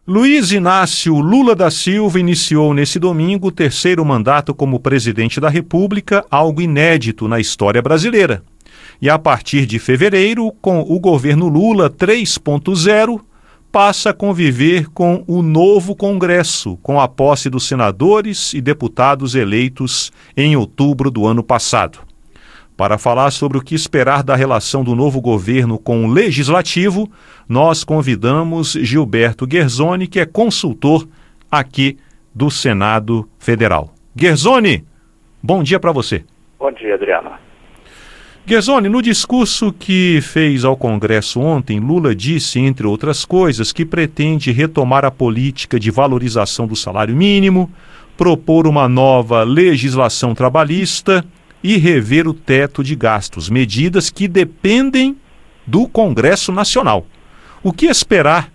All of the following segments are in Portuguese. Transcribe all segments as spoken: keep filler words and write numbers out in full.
Luiz Inácio Lula da Silva iniciou nesse domingo o terceiro mandato como presidente da República, algo inédito na história brasileira. E a partir de fevereiro, com o governo Lula três ponto zero, passa a conviver com o novo Congresso, com a posse dos senadores e deputados eleitos em outubro do ano passado. Para falar sobre o que esperar da relação do novo governo com o Legislativo, nós convidamos Gilberto Guerzoni, que é consultor aqui do Senado Federal. Guerzoni, bom dia para você. Bom dia, Adriana. Guerzoni, no discurso que fez ao Congresso ontem, Lula disse, entre outras coisas, que pretende retomar a política de valorização do salário mínimo, propor uma nova legislação trabalhista e rever o teto de gastos, medidas que dependem do Congresso Nacional. O que esperar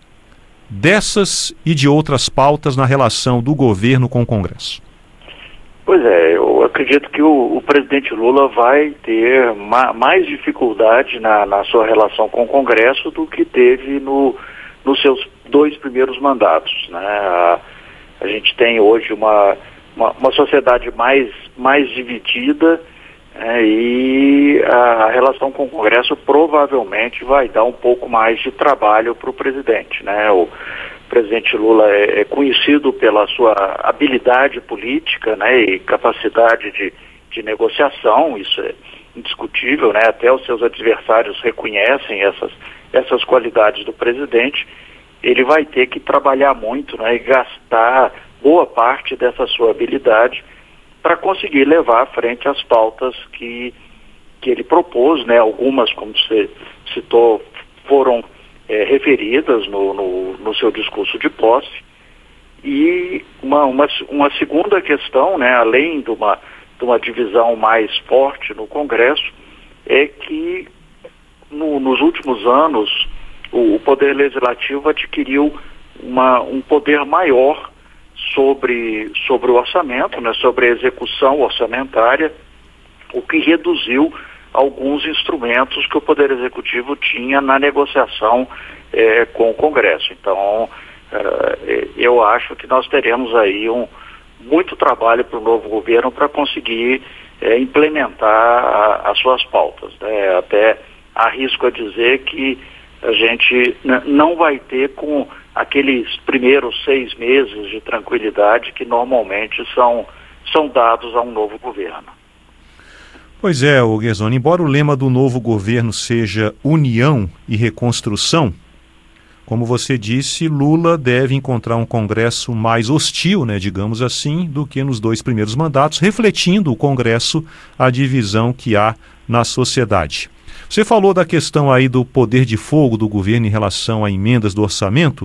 dessas e de outras pautas na relação do governo com o Congresso? Pois é, eu acredito que o, o presidente Lula vai ter ma, mais dificuldade na, na sua relação com o Congresso do que teve no, nos seus dois primeiros mandatos, né? A, a gente tem hoje uma, uma, uma sociedade mais, mais dividida, É, e a relação com o Congresso provavelmente vai dar um pouco mais de trabalho para o presidente, né? O presidente Lula é, é conhecido pela sua habilidade política, né, e capacidade de, de negociação, isso é indiscutível, né? Até os seus adversários reconhecem essas, essas qualidades do presidente. Ele vai ter que trabalhar muito, né, e gastar boa parte dessa sua habilidade para conseguir levar à frente as pautas que, que ele propôs, né? Algumas, como você citou, foram é, referidas no, no, no seu discurso de posse. E uma, uma, uma segunda questão, né, além de uma, de uma divisão mais forte no Congresso, é que no, nos últimos anos o, o Poder Legislativo adquiriu uma, um poder maior sobre, sobre o orçamento, né, sobre a execução orçamentária, o que reduziu alguns instrumentos que o Poder Executivo tinha na negociação eh, com o Congresso. Então, eh, eu acho que nós teremos aí um, muito trabalho para o novo governo para conseguir eh, implementar a, as suas pautas, né? Até arrisco a dizer que a gente n- não vai ter com aqueles primeiros seis meses de tranquilidade que normalmente são, são dados a um novo governo. Pois é, o Guerzoni, embora o lema do novo governo seja união e reconstrução, como você disse, Lula deve encontrar um Congresso mais hostil, né, digamos assim, do que nos dois primeiros mandatos, refletindo o Congresso a divisão que há na sociedade. Você falou da questão aí do poder de fogo do governo em relação a emendas do orçamento.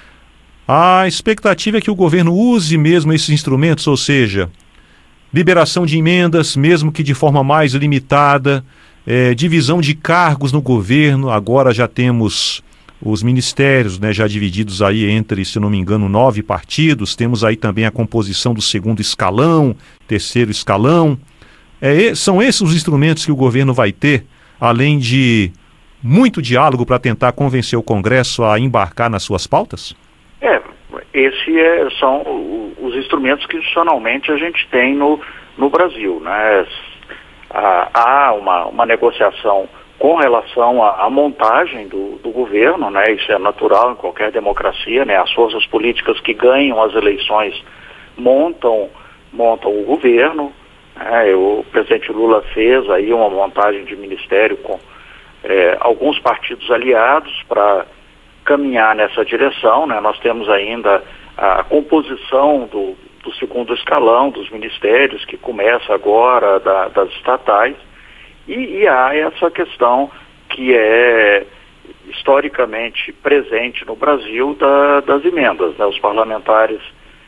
A expectativa é que o governo use mesmo esses instrumentos, ou seja, liberação de emendas, mesmo que de forma mais limitada, é, divisão de cargos no governo. Agora já temos os ministérios, né, já divididos aí entre, se não me engano, nove partidos. Temos aí também a composição do segundo escalão, terceiro escalão. É, são esses os instrumentos que o governo vai ter, além de muito diálogo para tentar convencer o Congresso a embarcar nas suas pautas? É, esses é, são os instrumentos que institucionalmente a gente tem no, no Brasil, né? Há uma, uma negociação com relação à, à montagem do, do governo, né? Isso é natural em qualquer democracia, né? As forças políticas que ganham as eleições montam, montam o governo. É, o presidente Lula fez aí uma montagem de ministério com é, alguns partidos aliados para caminhar nessa direção, né? Nós temos ainda a composição do, do segundo escalão dos ministérios, que começa agora da, das estatais, e, e há essa questão que é historicamente presente no Brasil da, das emendas, né? Os parlamentares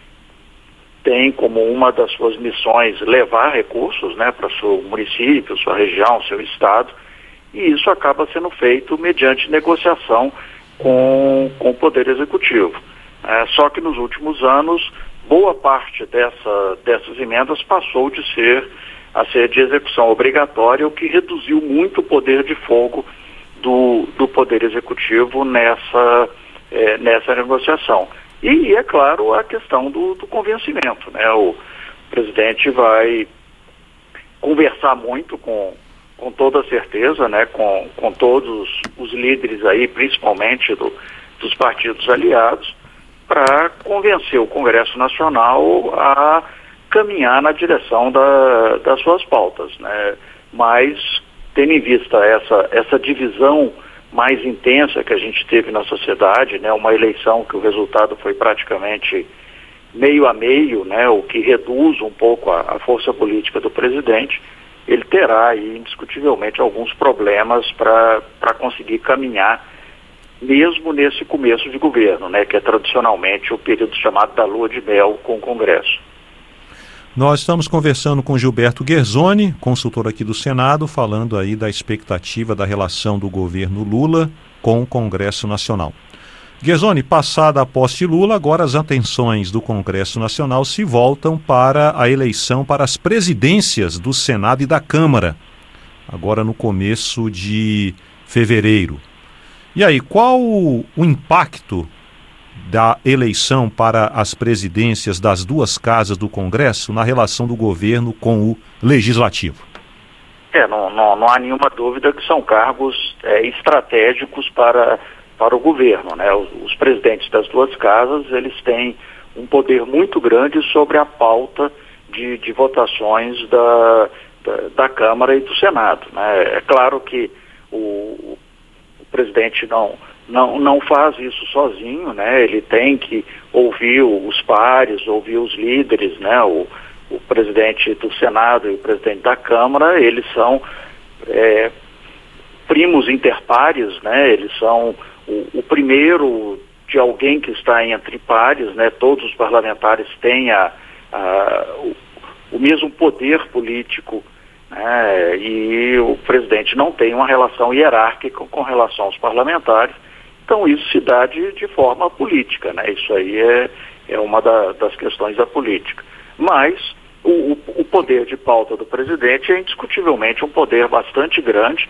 tem como uma das suas missões levar recursos, né, para o seu município, sua região, seu estado, e isso acaba sendo feito mediante negociação com, com o Poder Executivo. É, só que nos últimos anos, boa parte dessa, dessas emendas passou de ser, a ser de execução obrigatória, o que reduziu muito o poder de fogo do, do Poder Executivo nessa, é, nessa negociação. E, é claro, a questão do, do convencimento, né? O presidente vai conversar muito com, com toda certeza, né? Com, com todos os líderes aí, principalmente do, dos partidos aliados, para convencer o Congresso Nacional a caminhar na direção da, das suas pautas, né? Mas, tendo em vista essa, essa divisão mais intensa que a gente teve na sociedade, né? Uma eleição que o resultado foi praticamente meio a meio, né? O que reduz um pouco a, a força política do presidente, ele terá aí, indiscutivelmente, alguns problemas para para conseguir caminhar, mesmo nesse começo de governo, né? Que é tradicionalmente o período chamado da lua de mel com o Congresso. Nós estamos conversando com Gilberto Guerzoni, consultor aqui do Senado, falando aí da expectativa da relação do governo Lula com o Congresso Nacional. Guerzoni, passada a posse de Lula, agora as atenções do Congresso Nacional se voltam para a eleição para as presidências do Senado e da Câmara, agora no começo de fevereiro. E aí, qual o impacto da eleição para as presidências das duas casas do Congresso na relação do governo com o Legislativo? É, não, não, não há nenhuma dúvida que são cargos é, estratégicos para, para o governo, né? Os, os presidentes das duas casas, eles têm um poder muito grande sobre a pauta de, de votações da, da, da Câmara e do Senado, né? É claro que o, o presidente não... Não, não faz isso sozinho, né? Ele tem que ouvir os pares, ouvir os líderes, né? O, o presidente do Senado e o presidente da Câmara, eles são é, primos interpares, né? Eles são o, o primeiro de alguém que está entre pares, né? Todos os parlamentares têm a, a, o, o mesmo poder político, né? E o presidente não tem uma relação hierárquica com relação aos parlamentares. Então isso se dá de, de forma política, né? Isso aí é, é uma da, das questões da política. Mas o, o poder de pauta do presidente é indiscutivelmente um poder bastante grande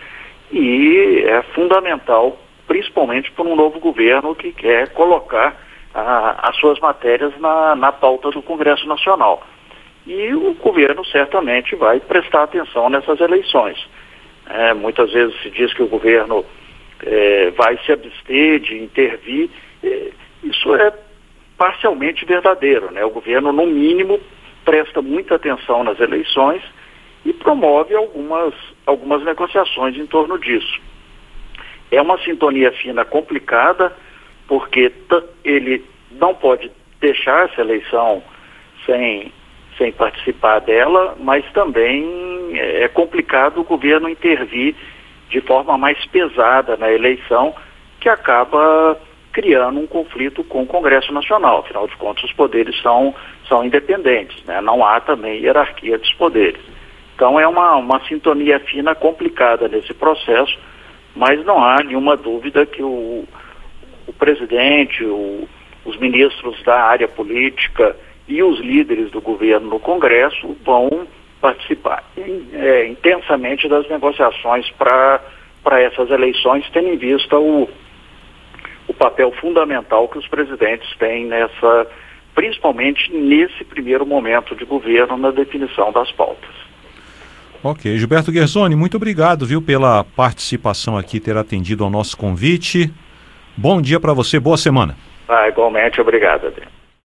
e é fundamental, principalmente para um novo governo que quer colocar a, as suas matérias na, na pauta do Congresso Nacional. E o governo certamente vai prestar atenção nessas eleições. É, muitas vezes se diz que o governo É, vai se abster de intervir, é, isso é parcialmente verdadeiro, né? O governo, no mínimo, presta muita atenção nas eleições e promove algumas, algumas negociações em torno disso. É uma sintonia fina complicada, porque t- ele não pode deixar essa eleição sem, sem participar dela, mas também é complicado o governo intervir de forma mais pesada na eleição, que acaba criando um conflito com o Congresso Nacional. Afinal de contas, os poderes são, são independentes, né? Não há também hierarquia dos poderes. Então é uma, uma sintonia fina complicada nesse processo, mas não há nenhuma dúvida que o, o presidente, o, os ministros da área política e os líderes do governo no Congresso vão participar é, intensamente das negociações para para essas eleições, tendo em vista o, o papel fundamental que os presidentes têm nessa, principalmente nesse primeiro momento de governo, na definição das pautas. Ok, Gilberto Guerzoni, muito obrigado, viu, pela participação aqui, ter atendido ao nosso convite. Bom dia para você, boa semana. Ah, igualmente, obrigado, Adriano.